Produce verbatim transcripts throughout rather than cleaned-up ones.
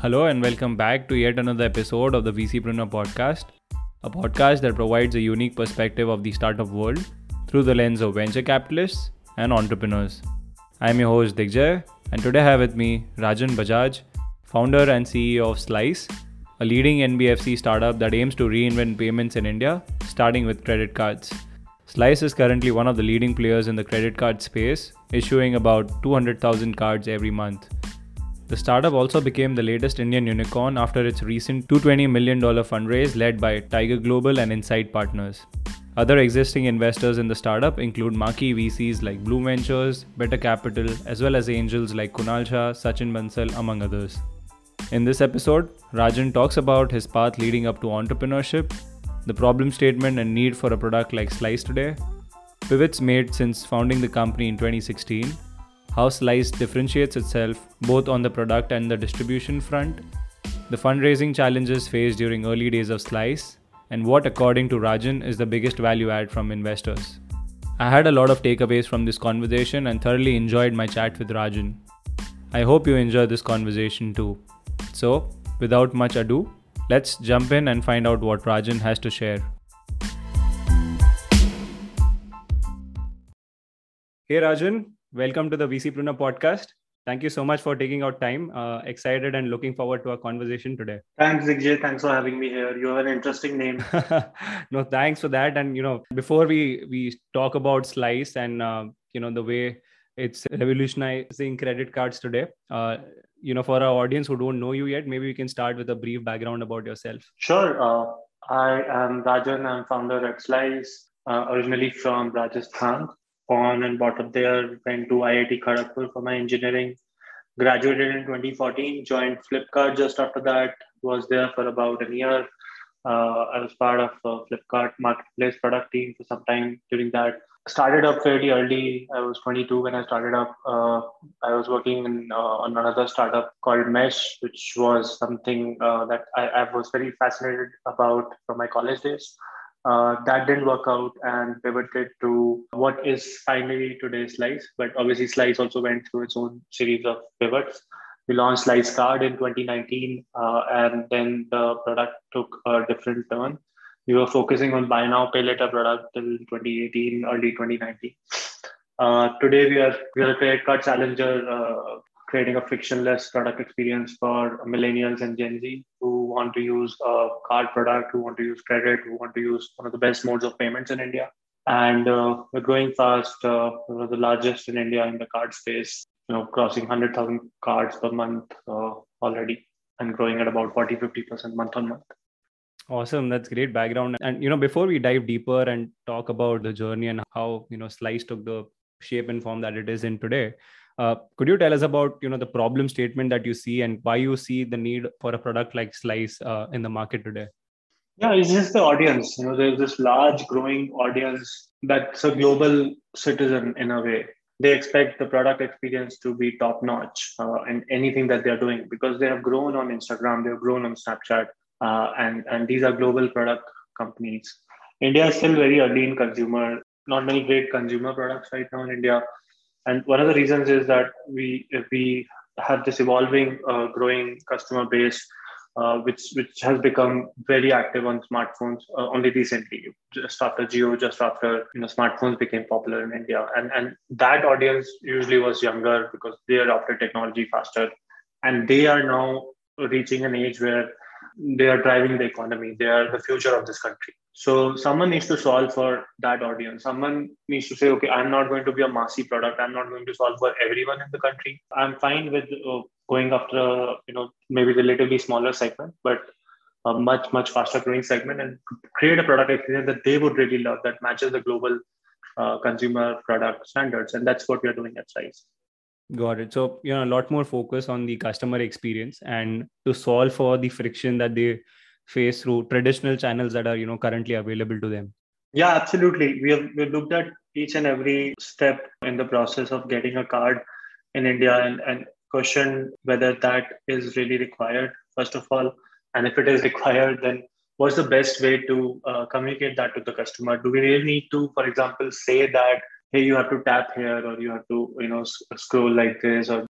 Hello and welcome back to yet another episode of the VCpreneur podcast, a podcast that provides a unique perspective of the startup world through the lens of venture capitalists and entrepreneurs. I'm your host Digjay, and today I have with me Rajan Bajaj, founder and C E O of Slice, a leading N B F C startup that aims to reinvent payments in India, starting with credit cards. Slice is currently one of the leading players in the credit card space, issuing about two hundred thousand cards every month. The startup also became the latest Indian unicorn after its recent two hundred twenty million dollars fundraise led by Tiger Global and Insight Partners. Other existing investors in the startup include marquee V Cs like Bloom Ventures, Better Capital, as well as angels like Kunal Shah, Sachin Bansal, among others. In this episode, Rajan talks about his path leading up to entrepreneurship, the problem statement and need for a product like Slice today, pivots made since founding the company in twenty sixteen, how Slice differentiates itself both on the product and the distribution front, the fundraising challenges faced during early days of Slice, and what according to Rajan is the biggest value add from investors. I had a lot of takeaways from this conversation and thoroughly enjoyed my chat with Rajan. I hope you enjoy this conversation too. So, without much ado, let's jump in and find out what Rajan has to share. Hey Rajan, welcome to the VCpreneur podcast. Thank you so much for taking out time. Uh, excited and looking forward to our conversation today. Thanks, Digjay. Thanks for having me here. You have an interesting name. No, thanks for that. And you know, before we we talk about Slice and uh, you know the way it's revolutionizing credit cards today, uh, you know, for our audience who don't know you yet, maybe we can start with a brief background about yourself. Sure. Uh, I am Rajan. I'm founder at Slice, uh, originally from Rajasthan. Born and brought up there, went to I I T Kharagpur for my engineering, graduated in twenty fourteen, joined Flipkart just after that, was there for about a year. Uh, I was part of uh, Flipkart marketplace product team for some time during that. Started up fairly early. I was twenty-two when I started up. Uh, I was working in, uh, on another startup called Mesh, which was something uh, that I, I was very fascinated about from my college days. Uh, that didn't work out and pivoted to what is finally today's Slice. But obviously, Slice also went through its own series of pivots. We launched Slice Card in twenty nineteen, uh, and then the product took a different turn. We were focusing on buy now, pay later product till twenty eighteen, early twenty nineteen. Uh, today, we are we are a credit card challenger, uh, creating a frictionless product experience for millennials and Gen Z who want to use a card product, who want to use credit, who want to use one of the best modes of payments in India. And uh, we're growing fast. Uh, we're the largest in India in the card space, you know, crossing one hundred thousand cards per month uh, already and growing at about forty, fifty percent month on month. Awesome. That's great background. And, you know, before we dive deeper and talk about the journey and how, you know, Slice took the shape and form that it is in today, uh, could you tell us about, you know, the problem statement that you see and why you see the need for a product like Slice uh, in the market today? Yeah, it's just the audience. You know, there's this large growing audience that's a global citizen in a way. They expect the product experience to be top notch uh, in anything that they're doing because they have grown on Instagram, they've grown on Snapchat, uh, and, and these are global product companies. India is still very early in consumer, not many great consumer products right now in India. And one of the reasons is that we we have this evolving, uh, growing customer base, uh, which which has become very active on smartphones uh, only recently, just after Jio, just after you know smartphones became popular in India, and and that audience usually was younger because they adopted technology faster, and they are now reaching an age where they are driving the economy. They are the future of this country. So someone needs to solve for that audience. Someone needs to say, okay, I'm not going to be a massy product. I'm not going to solve for everyone in the country. I'm fine with uh, going after, you know, maybe the relatively smaller segment, but a much, much faster growing segment and create a product experience that they would really love that matches the global uh, consumer product standards. And that's what we are doing at Slice. Got it. So, you know, a lot more focus on the customer experience and to solve for the friction that they face through traditional channels that are, you know, currently available to them. Yeah, absolutely. We have we looked at each and every step in the process of getting a card in India and, and questioned whether that is really required, first of all. And if it is required, then what's the best way to uh, communicate that to the customer? Do we really need to, for example, say that, hey, you have to tap here or you have to, you know, scroll like this or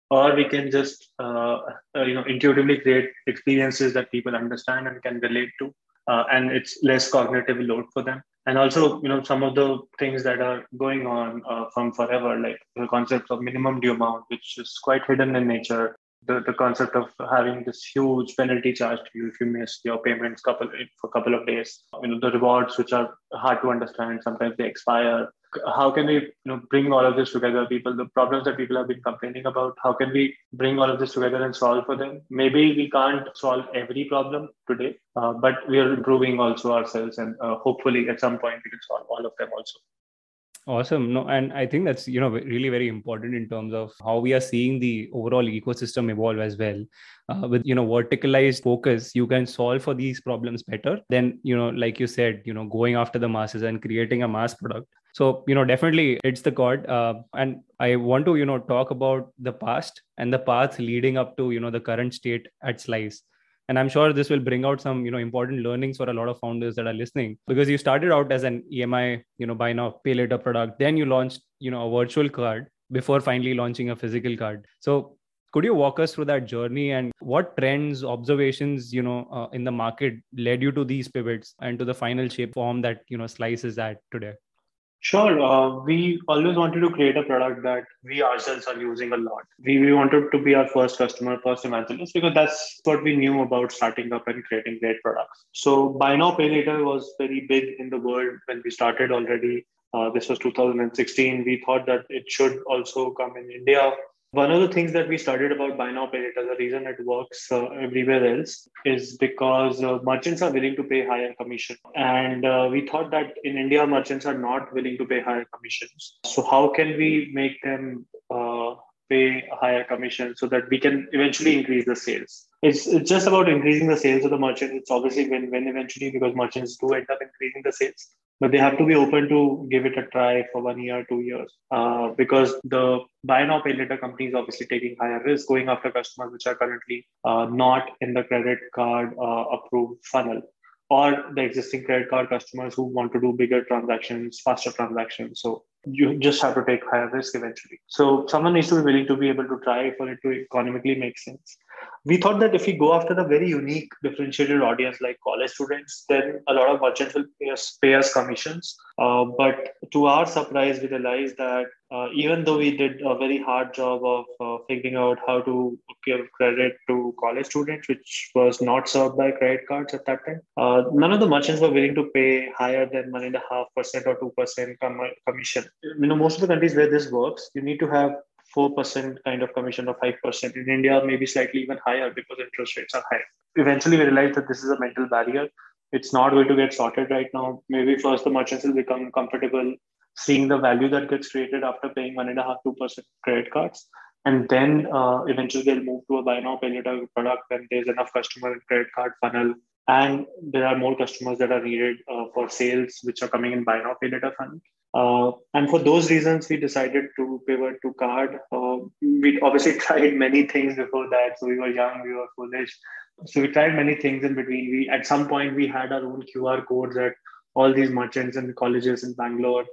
or we can just uh, uh, you know intuitively create experiences that people understand and can relate to, uh, and it's less cognitive load for them. And also, you know, some of the things that are going on uh, from forever, like the concept of minimum due amount, which is quite hidden in nature. The, the concept of having this huge penalty charged to you if you miss your payments couple for a couple of days. You know, the rewards which are hard to understand, sometimes they expire. How can we, you know, bring all of this together? People, the problems that people have been complaining about, how can we bring all of this together and solve for them? Maybe we can't solve every problem today, uh, but we are improving also ourselves, and uh, hopefully at some point we can solve all of them also. Awesome. No, and I think that's, you know, really very important in terms of how we are seeing the overall ecosystem evolve as well. Uh, with, you know, verticalized focus, you can solve for these problems better than, you know, like you said, you know, going after the masses and creating a mass product. So, you know, definitely it's the chord. Uh, and I want to, you know, talk about the past and the path leading up to, you know, the current state at Slice. And I'm sure this will bring out some, you know, important learnings for a lot of founders that are listening, because you started out as an E M I, you know, buy now, pay later product. Then you launched, you know, a virtual card before finally launching a physical card. So could you walk us through that journey, and what trends, observations, you know, uh, in the market led you to these pivots and to the final shape form that, you know, Slice is at today? Sure. Uh, we always wanted to create a product that we ourselves are using a lot. We, we wanted to be our first customer, first evangelist, because that's what we knew about starting up and creating great products. So buy now, pay later was very big in the world when we started already. Uh, this was two thousand sixteen. We thought that it should also come in India. One of the things that we studied about buy now, pay later, the reason it works uh, everywhere else is because uh, merchants are willing to pay higher commission. And uh, we thought that in India, merchants are not willing to pay higher commissions. So, how can we make them uh, pay a higher commission so that we can eventually increase the sales? It's, it's just about increasing the sales of the merchant. It's obviously win-win eventually because merchants do end up increasing the sales, but they have to be open to give it a try for one year, two years, uh, because the buy now pay later companies obviously taking higher risk, going after customers which are currently uh, not in the credit card uh, approved funnel, or the existing credit card customers who want to do bigger transactions, faster transactions. So you just have to take higher risk eventually. So someone needs to be willing to be able to try for it to economically make sense. We thought that if we go after the very unique differentiated audience like college students, then a lot of merchants will pay us, pay us commissions. Uh, but to our surprise, we realized that uh, even though we did a very hard job of uh, figuring out how to give credit to college students, which was not served by credit cards at that time, uh, none of the merchants were willing to pay higher than one and a half percent or two percent com- commission. You know, most of the countries where this works, you need to have four percent kind of commission or five percent. In India, maybe slightly even higher because interest rates are high. Eventually, we realized that this is a mental barrier. It's not going to get sorted right now. Maybe first the merchants will become comfortable seeing the value that gets created after paying one and a half, two percent credit cards. And then uh, eventually they'll move to a buy now, pay later product when there's enough customer and credit card funnel. And there are more customers that are needed uh, for sales, which are coming in buy now, pay later funnel. Uh, and for those reasons, we decided to pivot to card. Uh, we obviously tried many things before that. So we were young, we were foolish. So we tried many things in between. We at some point we had our own Q R codes at all these merchants and colleges in Bangalore.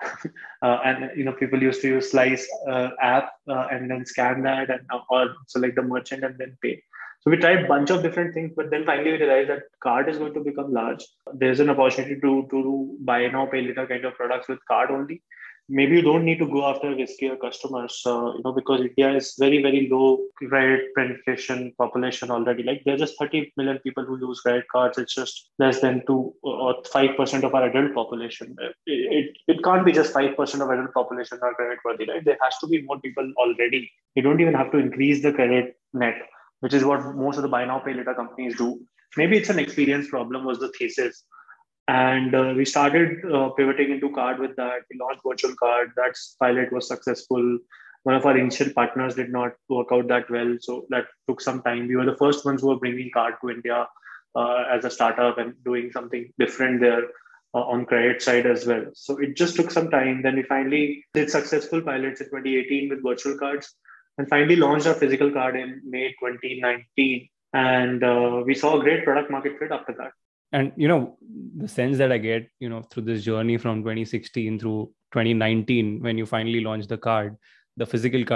uh, and you know, people used to use Slice uh, app uh, and then scan that and or select the merchant and then pay. So we tried a bunch of different things, but then finally we realized that card is going to become large. There's an opportunity to to do buy now pay later kind of products with card only. Maybe you don't need to go after riskier customers, uh, you know, because India is very, very low credit penetration population already. Like there's just thirty million people who use credit cards. It's just less than two or five percent of our adult population. It, it, it can't be just five percent of adult population are credit worthy, right? There has to be more people already. You don't even have to increase the credit net, which is what most of the buy now pay later companies do. Maybe it's an experience problem was the thesis. And uh, we started uh, pivoting into card with that. We launched virtual card. That pilot was successful. One of our initial partners did not work out that well. So that took some time. We were the first ones who were bringing card to India uh, as a startup and doing something different there uh, on credit side as well. So it just took some time. Then we finally did successful pilots in twenty eighteen with virtual cards and finally launched our physical card in May twenty nineteen. And uh, we saw a great product market fit after that. And, you know, the sense that I get, you know, through this journey from twenty sixteen through twenty nineteen, when you finally launched the card, the physical card,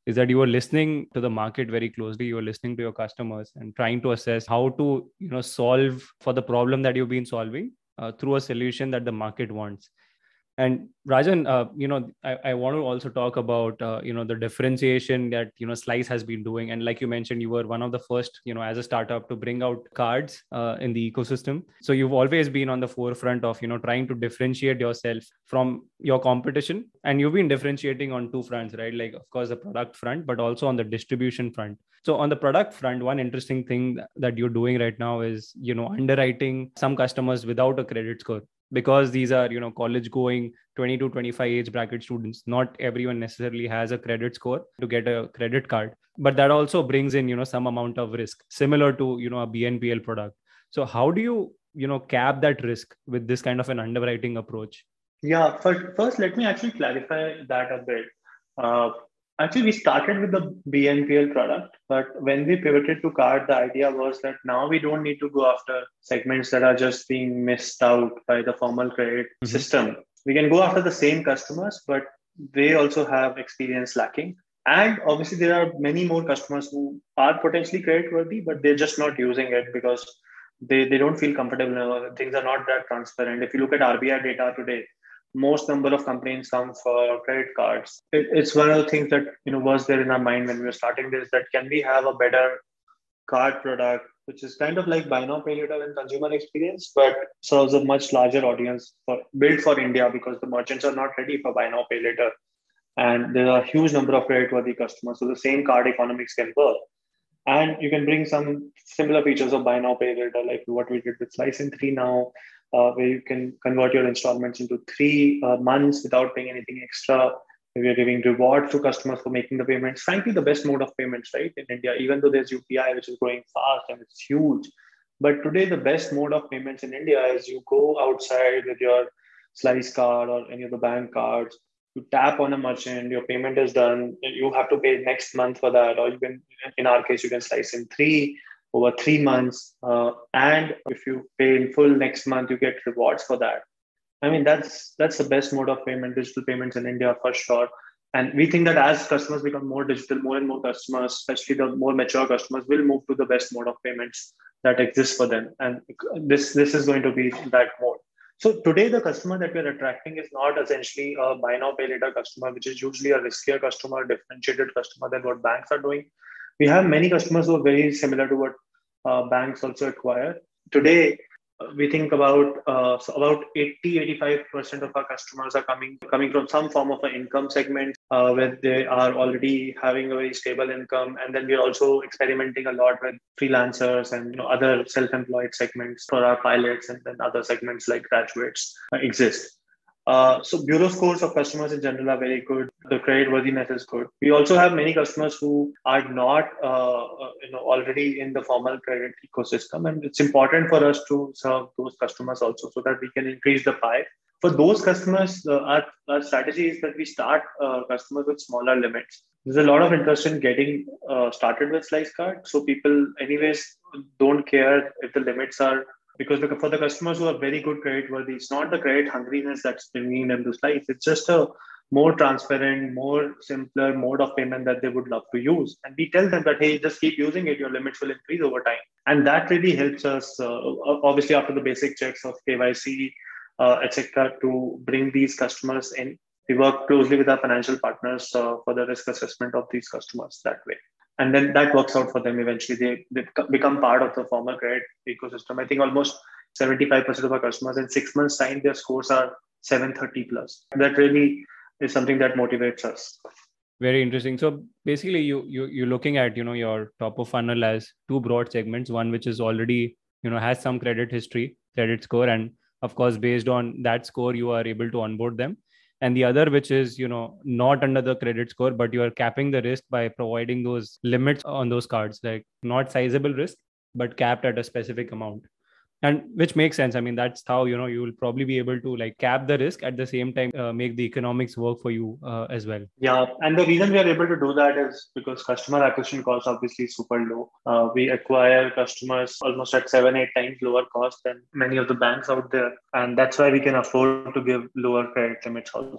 is that you were listening to the market very closely. You were listening to your customers and trying to assess how to, you know, solve for the problem that you've been solving uh, through a solution that the market wants. And Rajan, uh, you know, I, I want to also talk about, uh, you know, the differentiation that, you know, Slice has been doing. And like you mentioned, you were one of the first, you know, as a startup to bring out cards uh, in the ecosystem. So you've always been on the forefront of, you know, trying to differentiate yourself from your competition. And you've been differentiating on two fronts, right? Like, of course, the product front, but also on the distribution front. So on the product front, one interesting thing that you're doing right now is, you know, underwriting some customers without a credit score, because these are, you know, college going twenty to twenty-five age bracket students. Not everyone necessarily has a credit score to get a credit card, but that also brings in, you know, some amount of risk similar to, you know, a B N P L product. So how do you, you know, cap that risk with this kind of an underwriting approach? Yeah, first, first let me actually clarify that a bit. Uh, Actually, we started with the B N P L product, but when we pivoted to card, the idea was that now we don't need to go after segments that are just being missed out by the formal credit mm-hmm. system. We can go after the same customers, but they also have experience lacking. And obviously, there are many more customers who are potentially credit worthy, but they're just not using it because they, they don't feel comfortable. Things are not that transparent. If you look at R B I data today, most number of complaints come for credit cards. It, it's one of the things that, you know, was there in our mind when we were starting this, that can we have a better card product, which is kind of like buy now, pay later and consumer experience, but serves a much larger audience for built for India, because the merchants are not ready for buy now, pay later. And there are a huge number of credit-worthy customers. So the same card economics can work. And you can bring some similar features of buy now, pay later, like what we did with Slice in three now, uh, where you can convert your installments into three uh, months without paying anything extra. We are giving rewards to customers for making the payments. Frankly, the best mode of payments, right, in India, even though there's U P I, which is growing fast and it's huge. But today, the best mode of payments in India is you go outside with your Slice card or any of the bank cards, you tap on a merchant, your payment is done. You have to pay next month for that, or you can, in our case, you can slice in three over three months. Uh, and if you pay in full next month, you get rewards for that. I mean, that's that's the best mode of payment, digital payments in India for sure. And we think that as customers become more digital, more and more customers, especially the more mature customers, will move to the best mode of payments that exists for them. And this this is going to be that mode. So today, the customer that we're attracting is not essentially a buy now, pay later customer, which is usually a riskier customer, differentiated customer than what banks are doing. We have many customers who are very similar to what uh, banks also acquire. Today, we think about uh, so about eighty, eighty-five percent of our customers are coming coming from some form of an income segment uh, where they are already having a very stable income. And then we're also experimenting a lot with freelancers and, you know, other self-employed segments for our pilots, and then other segments like graduates uh, exist. Uh, so bureau scores of customers in general are very good. The credit worthiness is good. We also have many customers who are not, uh, uh, you know, already in the formal credit ecosystem, and it's important for us to serve those customers also, so that we can increase the pie. For those customers, uh, our, our strategy is that we start uh, customers with smaller limits. There's a lot of interest in getting uh, started with Slice Card, so people, anyways, don't care if the limits are. Because for the customers who are very good credit worthy, it's not the credit hungriness that's bringing them to Slice. It's just a more transparent, more simpler mode of payment that they would love to use. And we tell them that, hey, just keep using it. Your limits will increase over time. And that really helps us, uh, obviously, after the basic checks of K Y C, uh, et cetera, to bring these customers in. We work closely with our financial partners uh, for the risk assessment of these customers that way. And then that works out for them eventually. They, they become part of the formal credit ecosystem. I think almost seventy-five percent of our customers in six months' time, their scores are seven thirty plus. That really is something that motivates us. Very interesting. So basically, you, you, you're looking at, you know, your top of funnel as two broad segments. One which is already, you know, has some credit history, credit score. And of course, based on that score, you are able to onboard them. And the other, which is, you know, not under the credit score, but you are capping the risk by providing those limits on those cards, like not sizable risk, but capped at a specific amount. And which makes sense. I mean, that's how, you know, you will probably be able to like cap the risk at the same time, uh, make the economics work for you uh, as well. Yeah. And the reason we are able to do that is because customer acquisition cost obviously is super low. Uh, we acquire customers almost at seven, eight times lower cost than many of the banks out there. And that's why we can afford to give lower credit limits also.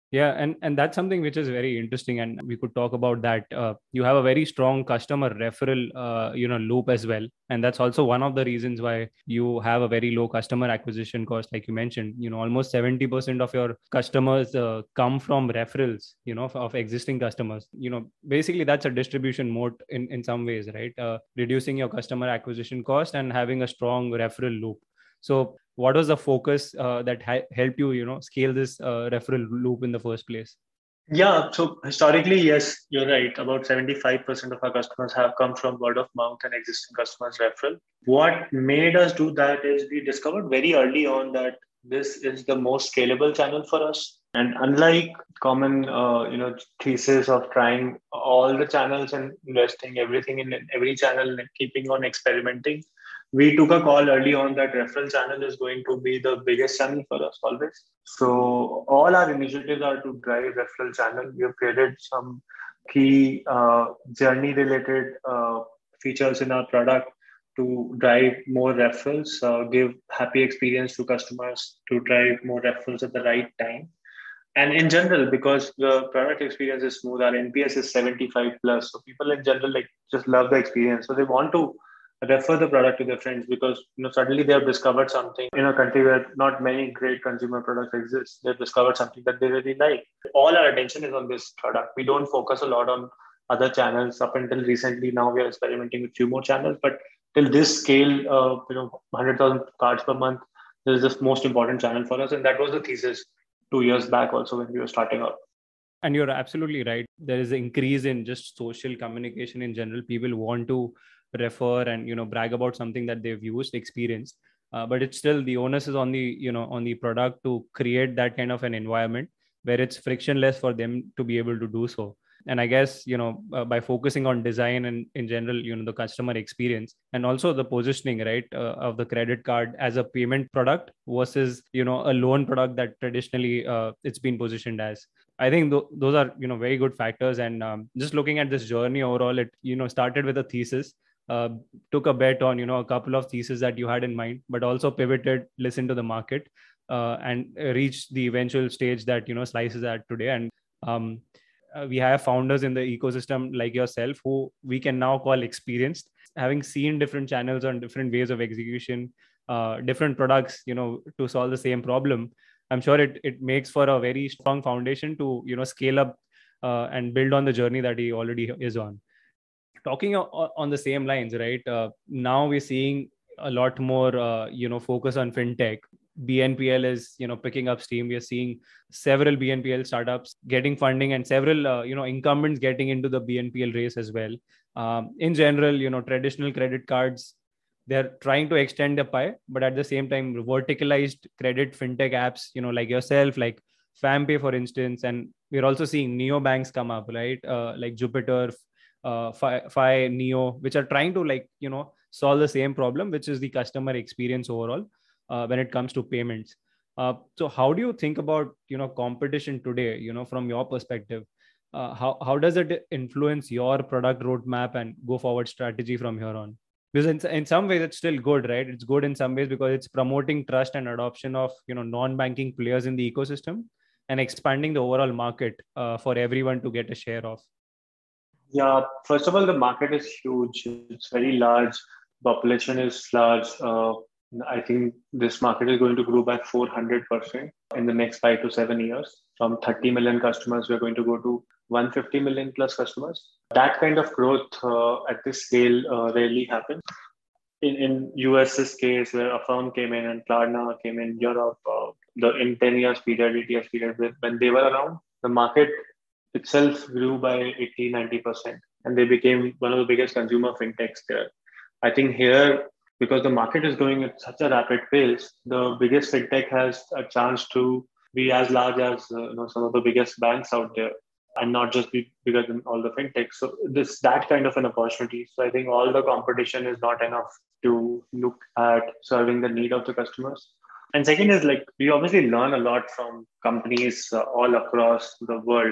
Yeah, and and that's something which is very interesting, and we could talk about that. Uh, you have a very strong customer referral, uh, you know, loop as well, and that's also one of the reasons why you have a very low customer acquisition cost, like you mentioned. You know, almost seventy percent of your customers uh, come from referrals. You know, of, of existing customers. You know, basically that's a distribution mode in in some ways, right? Uh, reducing your customer acquisition cost and having a strong referral loop. So what was the focus uh, that ha- helped you, you know, scale this uh, referral loop in the first place? Yeah, so historically, yes, you're right. About seventy-five percent of our customers have come from word of mouth and existing customers referral. What made us do that is we discovered very early on that this is the most scalable channel for us. And unlike common, uh, you know, thesis of trying all the channels and investing everything in every channel and keeping on experimenting, we took a call early on that referral channel is going to be the biggest channel for us always. So all our initiatives are to drive referral channel. We have created some key uh, journey related uh, features in our product to drive more referrals, uh, give happy experience to customers, to drive more referrals at the right time. And in general, because the product experience is smooth, our N P S is seventy-five plus. So people in general like just love the experience. So they want to refer the product to their friends because you know suddenly they have discovered something in a country where not many great consumer products exist. They've discovered something that they really like. All our attention is on this product. We don't focus a lot on other channels. Up until recently, now we are experimenting with few more channels, but till this scale, uh, you know, one hundred thousand cards per month, this is the most important channel for us, and that was the thesis two years back also when we were starting out. And you're absolutely right. There is an increase in just social communication in general. People want to refer and, you know, brag about something that they've used, experienced. Uh, but it's still the onus is on the, you know, on the product to create that kind of an environment where it's frictionless for them to be able to do so. And I guess, you know, uh, by focusing on design and in general, you know, the customer experience and also the positioning, right, uh, of the credit card as a payment product versus, you know, a loan product that traditionally uh, it's been positioned as. I think th- those are, you know, very good factors. And um, just looking at this journey overall, it, you know, started with a thesis, uh, took a bet on, you know, a couple of theses that you had in mind, but also pivoted, listened to the market, uh, and reached the eventual stage that, you know, Slice is at today. And um, uh, we have founders in the ecosystem like yourself who we can now call experienced, having seen different channels and different ways of execution, uh, different products, you know, to solve the same problem. I'm sure it it makes for a very strong foundation to, you know, scale up uh, and build on the journey that he already is on. Talking o- on the same lines, right? Uh, now we're seeing a lot more, uh, you know, focus on fintech. B N P L is, you know, picking up steam. We are seeing several B N P L startups getting funding and several, uh, you know, incumbents getting into the B N P L race as well. Um, in general, you know, traditional credit cards, they're trying to extend the pie, but at the same time, verticalized credit fintech apps, you know, like yourself, like FamPay, for instance, and we're also seeing neo banks come up, right? Uh, like Jupiter, uh, Fi, Fi, Neo, which are trying to, like, you know, solve the same problem, which is the customer experience overall uh, when it comes to payments. Uh, so how do you think about, you know, competition today, you know, from your perspective? Uh, how, how does it influence your product roadmap and go forward strategy from here on? Because in, in some ways it's still good, right? It's good in some ways because it's promoting trust and adoption of, you know, non-banking players in the ecosystem and expanding the overall market uh, for everyone to get a share of. Yeah, first of all, the market is huge. It's very large. Population is large. Uh, I think this market is going to grow by four hundred percent in the next five to seven years. From thirty million customers, we're going to go to one hundred fifty million plus customers. That kind of growth uh, at this scale uh, rarely happens. In, in US's case, where Affirm came in and Klarna came in Europe, uh, the in ten years period, eight years period, when they were around, the market itself grew by eighty, ninety percent. And they became one of the biggest consumer fintechs there. I think here, because the market is growing at such a rapid pace, the biggest fintech has a chance to be as large as uh, you know, some of the biggest banks out there and not just be bigger than all the fintechs. So this that kind of an opportunity. So I think all the competition is not enough to look at serving the need of the customers. And second is like we obviously learn a lot from companies uh, all across the world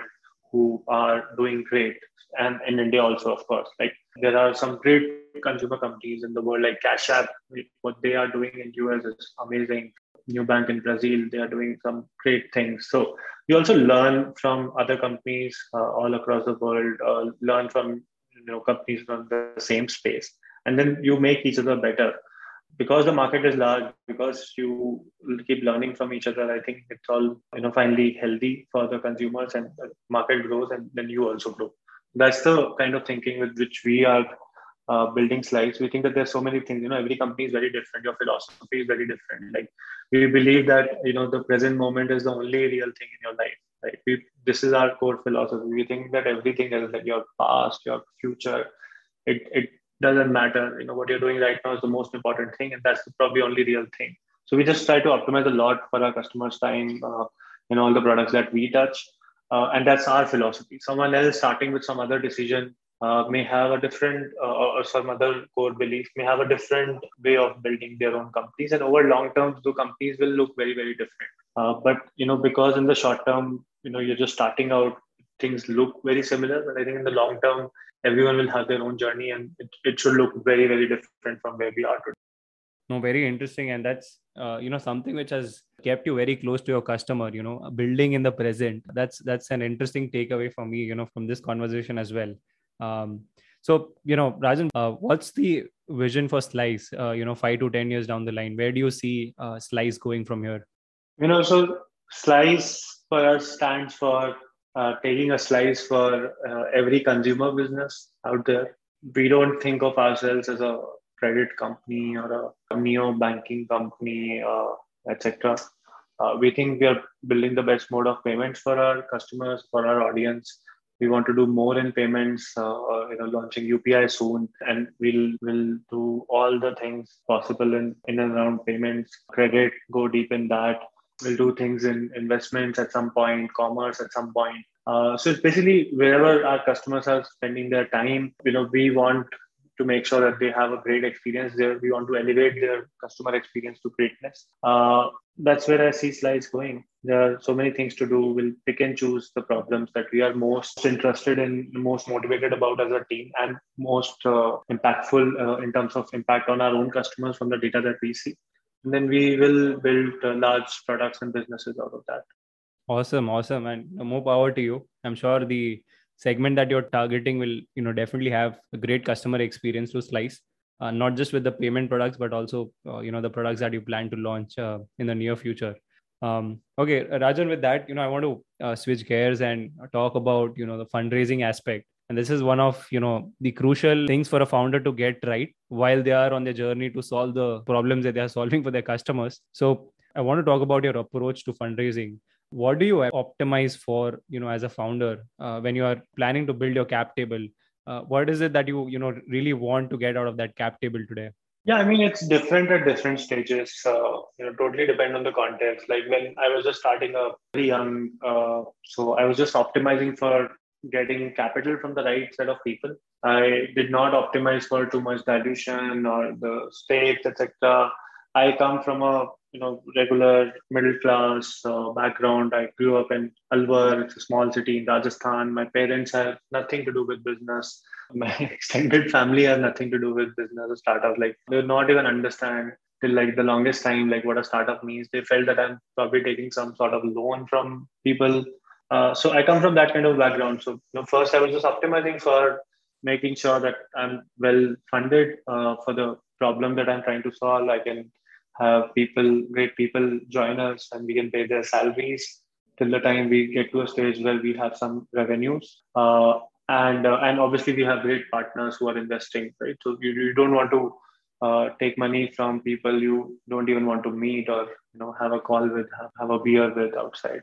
who are doing great, and in India also, of course. Like there are some great consumer companies in the world, like Cash App. What they are doing in U S is amazing. Nubank in Brazil, they are doing some great things. So you also learn from other companies uh, all across the world. Uh, learn from you know companies from the same space, and then you make each other better because the market is large, because you keep learning from each other. I think it's all you know finally healthy for the consumers, and the market grows, and then you also grow. That's the kind of thinking with which we are uh, building Slice. We think that there's so many things. You know, every company is very different. Your philosophy is very different. Like we believe that you know the present moment is the only real thing in your life. Like we, this is our core philosophy. We think that everything else, like your past, your future, it it doesn't matter. You know what you're doing right now is the most important thing, and that's probably only real thing. So we just try to optimize a lot for our customers' time uh, in all the products that we touch, uh, and that's our philosophy. Someone else starting with some other decision uh, may have a different uh, or some other core belief, may have a different way of building their own companies, and over long term, the companies will look very very different. Uh, but you know because in the short term, you know you're just starting out, things look very similar. But I think in the long term, everyone will have their own journey, and it, it should look very very different from where we are today. No, very interesting. And that's, uh, you know, something which has kept you very close to your customer, you know, building in the present. That's, that's an interesting takeaway for me, you know, from this conversation as well. Um, so, you know, Rajan, uh, what's the vision for Slice, uh, you know, five to ten years down the line? Where do you see uh, Slice going from here? You know, so Slice for us stands for uh, taking a slice for uh, every consumer business out there. We don't think of ourselves as a credit company or a neo banking company, uh, et cetera. Uh, we think we are building the best mode of payments for our customers, for our audience. We want to do more in payments, uh, uh, you know, launching U P I soon, and we'll will do all the things possible in, in and around payments, credit, go deep in that. We'll do things in investments at some point, commerce at some point. Uh, so it's basically wherever our customers are spending their time, you know, we want to make sure that they have a great experience there. We want to elevate their customer experience to greatness. Uh, that's where I see Slice going. There are so many things to do. We'll pick and choose the problems that we are most interested in, most motivated about as a team, and most uh, impactful uh, in terms of impact on our own customers from the data that we see. And then we will build uh, large products and businesses out of that. Awesome, awesome, and more power to you. I'm sure the segment that you're targeting will, you know, definitely have a great customer experience to Slice, uh, not just with the payment products, but also, uh, you know, the products that you plan to launch uh, in the near future. Um, okay, Rajan, with that, you know, I want to uh, switch gears and talk about, you know, the fundraising aspect. And this is one of, you know, the crucial things for a founder to get right while they are on their journey to solve the problems that they are solving for their customers. So I want to talk about your approach to fundraising. What do you optimize for, you know, as a founder uh, when you are planning to build your cap table? Uh, what is it that you, you know, really want to get out of that cap table today? Yeah, I mean, it's different at different stages. Uh, you know, totally depend on the context. Like when I was just starting up very young, uh, so I was just optimizing for getting capital from the right set of people. I did not optimize for too much dilution or the stakes, et cetera. I come from a you know regular middle class uh, background. I grew up in Alwar. It's a small city in Rajasthan. My parents have nothing to do with business. My extended family has nothing to do with business or startup. Like they would not even understand till like the longest time like what a startup means. They felt that I'm probably taking some sort of loan from people. Uh, so I come from that kind of background. So you know, first I was just optimizing for making sure that I'm well funded uh, for the problem that I'm trying to solve. I can have people, great people join us, and we can pay their salaries till the time we get to a stage where we have some revenues. Uh, and uh, and obviously we have great partners who are investing, right? So you, you don't want to uh, take money from people you don't even want to meet or you know have a call with, have, have a beer with outside.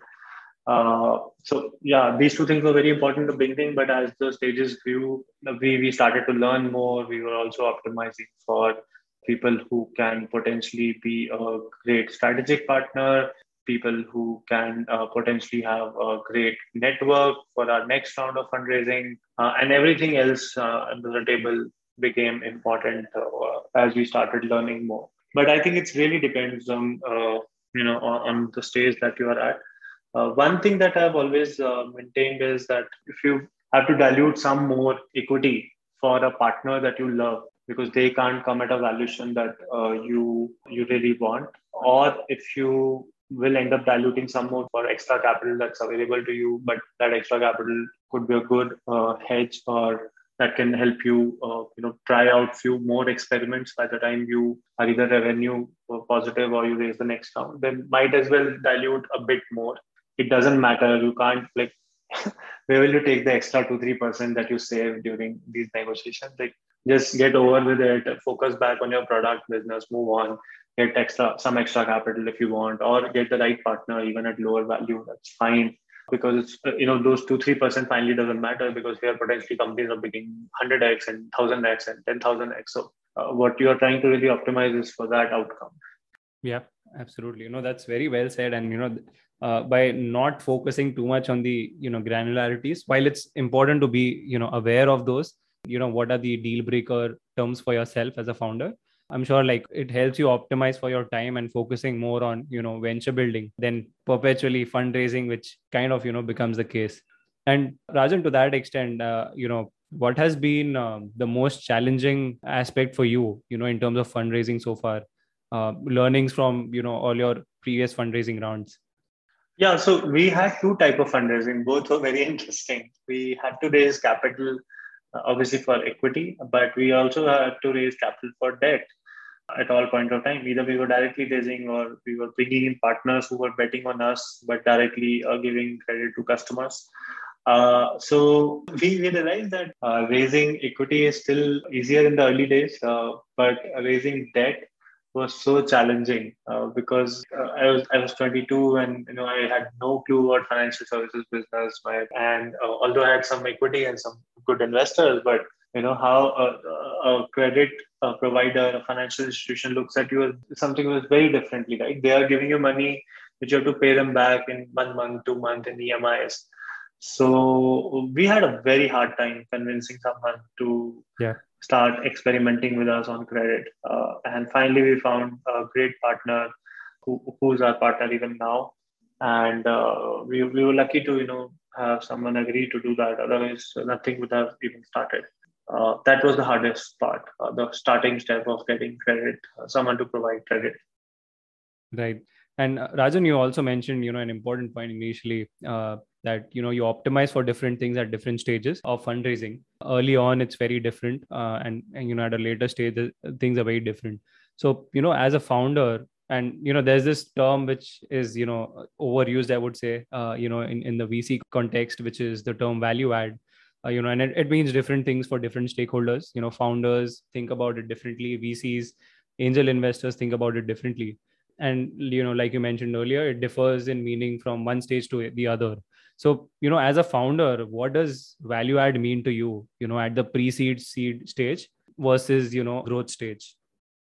Uh, so yeah, these two things were very important in the beginning, but as the stages grew, we, we started to learn more. We were also optimizing for people who can potentially be a great strategic partner, people who can uh, potentially have a great network for our next round of fundraising, uh, and everything else uh, under the table became important uh, as we started learning more. But I think it really depends on uh, you know on, on the stage that you are at. Uh, one thing that I've always uh, maintained is that if you have to dilute some more equity for a partner that you love, because they can't come at a valuation that uh, you you really want, or if you will end up diluting some more for extra capital that's available to you, but that extra capital could be a good uh, hedge, or that can help you, uh, you know, try out few more experiments by the time you are either revenue positive or you raise the next round. Then might as well dilute a bit more. It doesn't matter. You can't like where will you take the extra two three percent that you save during these negotiations? Like just get over with it. Focus back on your product business. Move on. Get extra some extra capital if you want, or get the right partner even at lower value. That's fine because it's uh, you know those two three percent finally doesn't matter because here potentially companies are making one hundred x and one thousand x and ten thousand x. So uh, what you are trying to really optimize is for that outcome. Yeah, absolutely. You know, that's very well said. And, you know, uh, by not focusing too much on the, you know, granularities, while it's important to be, you know, aware of those, you know, what are the deal breaker terms for yourself as a founder? I'm sure like it helps you optimize for your time and focusing more on, you know, venture building than perpetually fundraising, which kind of, you know, becomes the case. And Rajan, to that extent, uh, you know, what has been um, the most challenging aspect for you, you know, in terms of fundraising so far? Uh, learnings from you know all your previous fundraising rounds? Yeah, so we had two type of fundraising. Both were very interesting. We had to raise capital, uh, obviously for equity, but we also had to raise capital for debt at all point of time. Either we were directly raising or we were bringing in partners who were betting on us, but directly uh, giving credit to customers. Uh, so we, we realized that uh, raising equity is still easier in the early days, uh, but raising debt was so challenging uh, because uh, I was I was twenty-two and you know I had no clue what financial services business my and uh, although I had some equity and some good investors, but you know how a, a credit uh, provider, a financial institution looks at you as something was very differently, right? They are giving you money which you have to pay them back in one month, two month in E M Is. So we had a very hard time convincing someone to Yeah. start experimenting with us on credit. Uh, and finally, we found a great partner who, who's our partner even now. And uh, we, we were lucky to, you know, have someone agree to do that. Otherwise, nothing would have even started. Uh, that was the hardest part, uh, the starting step of getting credit, uh, someone to provide credit. Right. And uh, Rajan, you also mentioned, you know, an important point initially uh, that, you know, you optimize for different things at different stages of fundraising. Early on, it's very different. Uh, and, and, you know, at a later stage, the, things are very different. So, you know, as a founder, and, you know, there's this term which is, you know, overused, I would say, uh, you know, in, in the V C context, which is the term value add. Uh, you know, and it, it means different things for different stakeholders. You know, founders think about it differently. V Cs, angel investors think about it differently. And you know like you mentioned earlier, it differs in meaning from one stage to the other. So you know as a founder, what does value add mean to you you know at the pre-seed seed stage versus you know growth stage?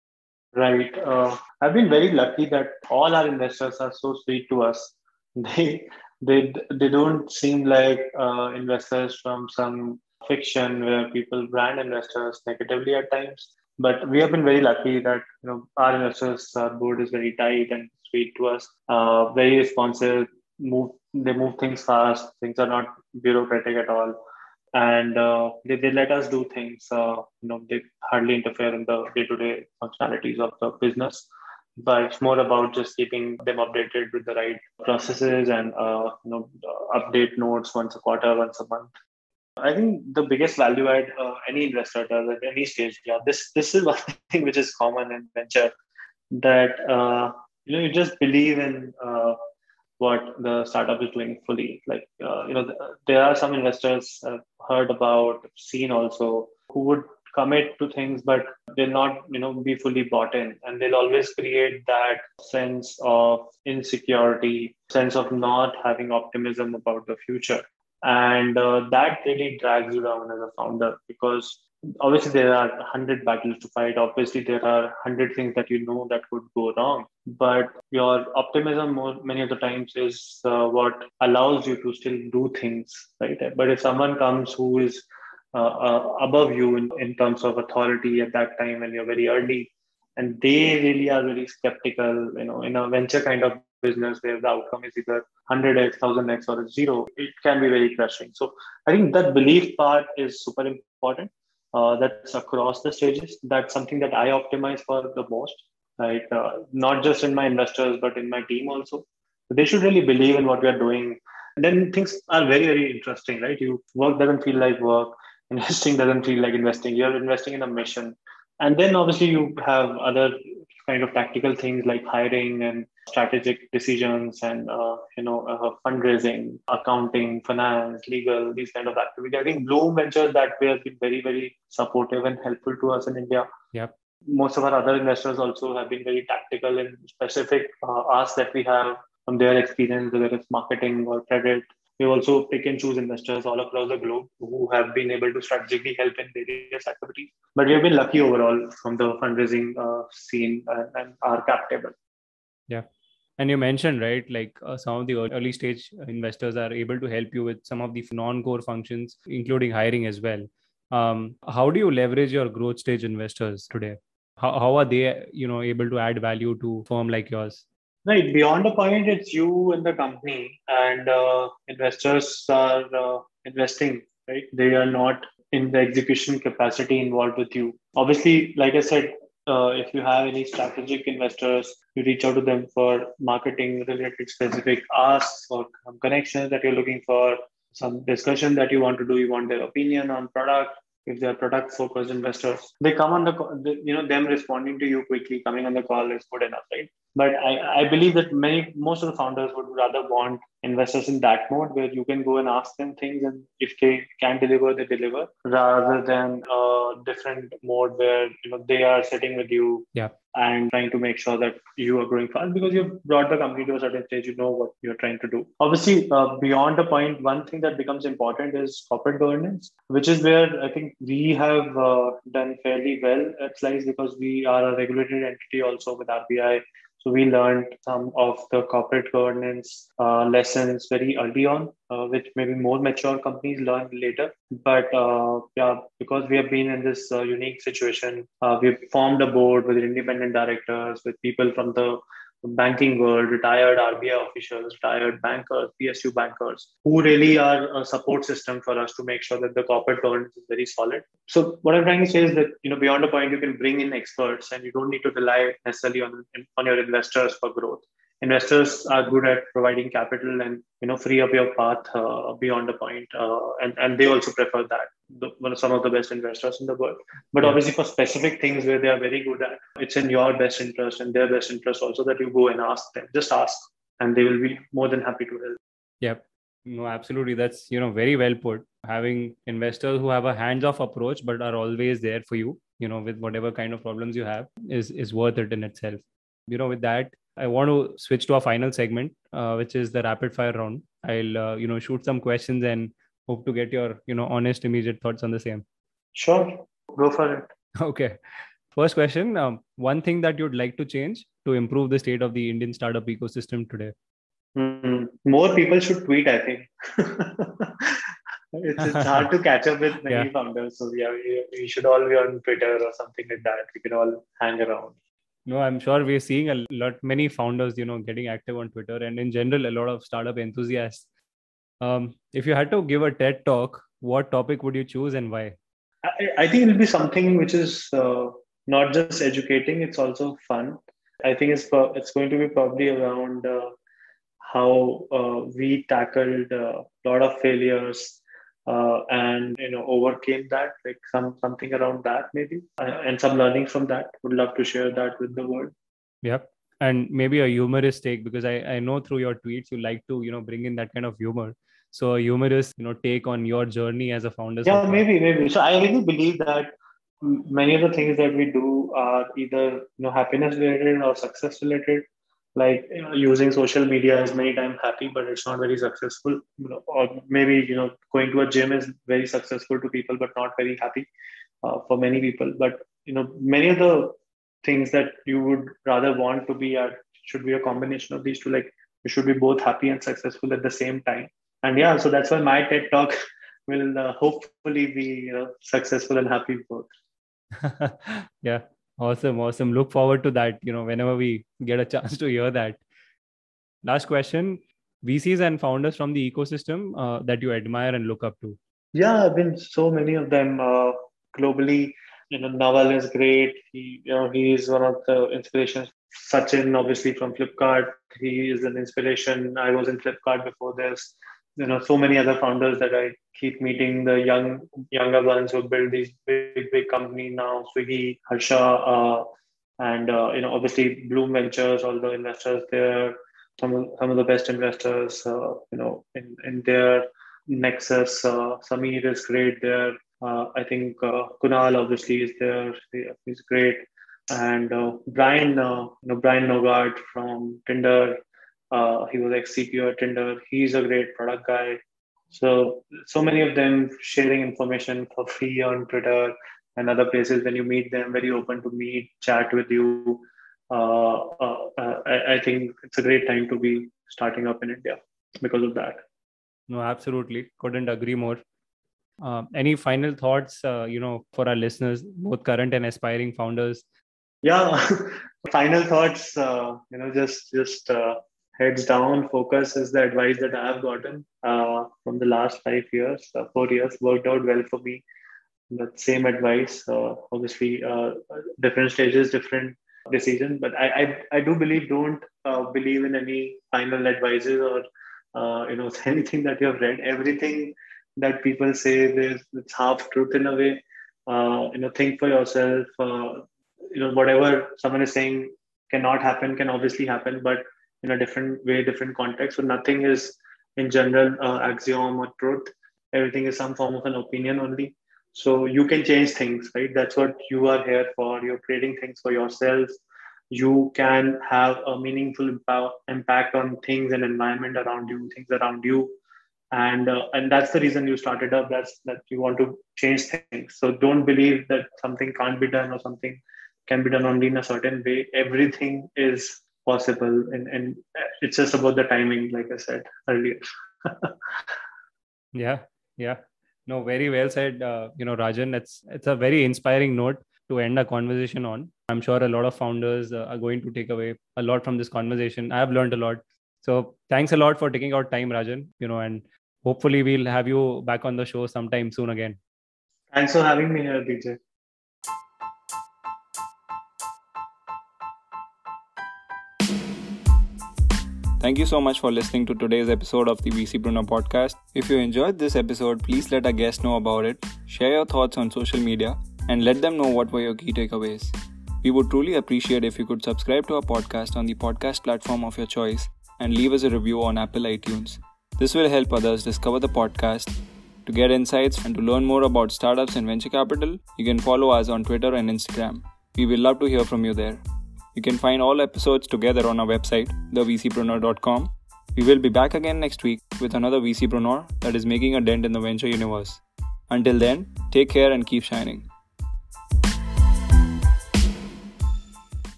Right. Uh, I've been very lucky that all our investors are so sweet to us. They they they don't seem like uh, investors from some fiction where people brand investors negatively at times. But we have been very lucky that you know our investors, our board is very tight and sweet to us. Uh, very responsive. Move they move things fast. Things are not bureaucratic at all, and uh, they, they let us do things. Uh, you know, they hardly interfere in the day-to-day functionalities of the business, but it's more about just keeping them updated with the right processes and uh, you know update notes once a quarter, once a month. I think the biggest value add uh, any investor does at any stage. Yeah, this this is one thing which is common in venture that uh, you know you just believe in. Uh, what the startup is doing fully. Like, uh, you know, th- there are some investors I've heard about, seen also, who would commit to things, but they'll not, you know, be fully bought in. And they'll always create that sense of insecurity, sense of not having optimism about the future. And uh, that really drags you down as a founder because obviously there are a hundred battles to fight. Obviously there are a hundred things that you know that could go wrong, but your optimism more, many of the times is uh, what allows you to still do things, right? But if someone comes who is uh, uh, above you in, in terms of authority at that time when you're very early, and they really are very skeptical, you know, in a venture kind of business where the outcome is either one hundred x, one thousand x, or a zero, it can be very crushing. So I think that belief part is super important. Uh, that's across the stages. That's something that I optimize for the most, right? Uh, not just in my investors, but in my team also. They should really believe in what we are doing. Then things are very, very interesting, right? You work doesn't feel like work, investing doesn't feel like investing. You're investing in a mission. And then obviously you have other kind of tactical things like hiring and strategic decisions and uh, you know uh, fundraising, accounting, finance, legal, these kind of activities. I think Bloom Ventures that way has been very very supportive and helpful to us in India. Yep. Most of our other investors also have been very tactical in specific uh, asks that we have from their experience, whether it's marketing or credit. We also pick and choose investors all across the globe who have been able to strategically help in various activities. But we have been lucky overall from the fundraising uh, scene and, and our cap table. Yeah. And you mentioned, right, like uh, some of the early stage investors are able to help you with some of the non-core functions, including hiring as well. Um, how do you leverage your growth stage investors today? How, how are they, you know, able to add value to a firm like yours? Right. Beyond the point, it's you and the company, and uh, investors are uh, investing, right? They are not in the execution capacity involved with you. Obviously, like I said, uh, if you have any strategic investors, you reach out to them for marketing related specific asks or connections that you're looking for, some discussion that you want to do, you want their opinion on product. If they're product focused investors, they come on the, you know, them responding to you quickly, coming on the call is good enough, right? But I, I believe that many, most of the founders would rather want investors in that mode where you can go and ask them things, and if they can deliver, they deliver, rather than a different mode where you know they are sitting with you Yeah. and trying to make sure that you are growing fast because you've brought the company to a certain stage, you know what you're trying to do. Obviously, uh, beyond the point, one thing that becomes important is corporate governance, which is where I think we have uh, done fairly well at Slice because we are a regulated entity also with R B I. So we learned some of the corporate governance uh, lessons very early on, uh, which maybe more mature companies learn later. But uh, yeah, because we have been in this uh, unique situation, uh, we've formed a board with independent directors, with people from the banking world, retired R B I officials, retired bankers, P S U bankers, who really are a support system for us to make sure that the corporate governance is very solid. So what I'm trying to say is that, you know, beyond a point, you can bring in experts and you don't need to rely necessarily on, on your investors for growth. Investors are good at providing capital and, you know, free up your path uh, beyond a point. Uh, and, and they also prefer that. The, one of some of the best investors in the world. But Yeah. obviously for specific things where they are very good at, it's in your best interest and their best interest also that you go and ask them. Just ask and they will be more than happy to help. Yep. No, absolutely. That's, you know, very well put. Having investors who have a hands-off approach, but are always there for you, you know, with whatever kind of problems you have is, is worth it in itself. You know, with that, I want to switch to our final segment, uh, which is the rapid fire round. I'll, uh, you know, shoot some questions and hope to get your, you know, honest, immediate thoughts on the same. Sure. Go for it. Okay. First question. Um, one thing that you'd like to change to improve the state of the Indian startup ecosystem today? Mm, more people should tweet, I think. it's, it's hard to catch up with many Yeah. founders. So yeah, we, we should all be on Twitter or something like that. We can all hang around. No, I'm sure we're seeing a lot, many founders, you know, getting active on Twitter and in general, a lot of startup enthusiasts. Um, if you had to give a TED talk, what topic would you choose and why? I, I think it'll be something which is uh, not just educating, it's also fun. I think it's, pro- it's going to be probably around uh, how uh, we tackled a lot of failures uh, and you know overcame that, like some something around that maybe, uh, and some learnings from that. Would love to share that with the world. Yep. And maybe a humorous take, because I, I know through your tweets you like to, you know, bring in that kind of humor. So a humorous, you know, take on your journey as a founder so Yeah, far. maybe, maybe. So I really believe that m- many of the things that we do are either you know happiness related or success related. Like you know, using social media is many times happy, but it's not very successful. You know, or maybe you know going to a gym is very successful to people, but not very happy uh, for many people. But you know, many of the things that you would rather want to be at should be a combination of these two. Like you should be both happy and successful at the same time. And yeah, so that's why my TED talk will uh, hopefully be uh, successful and happy both. Yeah. Awesome. Awesome. Look forward to that, you know, whenever we get a chance to hear that. Last question, V Cs and founders from the ecosystem uh, that you admire and look up to. Yeah, I've been so many of them uh, globally. You know, Naval is great. He, you know, he is one of the inspirations. Sachin, obviously from Flipkart, he is an inspiration. I was in Flipkart before this. You know, so many other founders that I keep meeting. The young, younger ones who build these big, big companies now. Swiggy, Harsha, uh, and uh, you know, obviously Bloom Ventures. All the investors there. Some of, some of the best investors. Uh, you know, in in there. Nexus, uh, Samir is great there. Uh, I think uh, Kunal obviously is there. He, he's great. And uh, Brian, uh, you know, Brian Nogard from Tinder. Uh, he was ex-C P O at Tinder. He's a great product guy. So, so many of them sharing information for free on Twitter and other places. When you meet them, very open to meet, chat with you. Uh, uh, uh, I, I think it's a great time to be starting up in India because of that. No, absolutely. Couldn't agree more. Uh, any final thoughts, uh, you know, for our listeners, both current and aspiring founders? Yeah, final thoughts. Uh, you know, just just uh, heads down. Focus is the advice that I have gotten uh, from the last five years, uh, four years. Worked out well for me. That same advice. Uh, obviously, uh, different stages, different decisions. But I I, I do believe don't uh, believe in any final advices or uh, you know anything that you have read. Everything that people say, there's it's half truth in a way. Uh, you know, think for yourself. Uh, you know, whatever someone is saying cannot happen can obviously happen, but in a different way, different context. So nothing is in general uh, axiom or truth. Everything is some form of an opinion only. So you can change things, right? That's what you are here for. You're creating things for yourselves. You can have a meaningful impact impact on things and environment around you, things around you, and uh, and that's the reason you started up. That's that you want to change things. So don't believe that something can't be done or something can be done only in a certain way. Everything is possible, and and it's just about the timing, like I said earlier. Yeah, yeah. No, very well said. Uh, you know, Rajan, it's it's a very inspiring note to end a conversation on. I'm sure a lot of founders uh, are going to take away a lot from this conversation. I have learned a lot. So thanks a lot for taking out time, Rajan. You know, and hopefully we'll have you back on the show sometime soon again. Thanks for having me here, D J. Thank you so much for listening to today's episode of the VCpreneur podcast. If you enjoyed this episode, please let our guests know about it, share your thoughts on social media, and let them know what were your key takeaways. We would truly appreciate if you could subscribe to our podcast on the podcast platform of your choice and leave us a review on Apple iTunes. This will help others discover the podcast. To get insights and to learn more about startups and venture capital, you can follow us on Twitter and Instagram. We will love to hear from you there. You can find all episodes together on our website, the v c preneur dot com. We will be back again next week with another VCpreneur that is making a dent in the venture universe. Until then, take care and keep shining.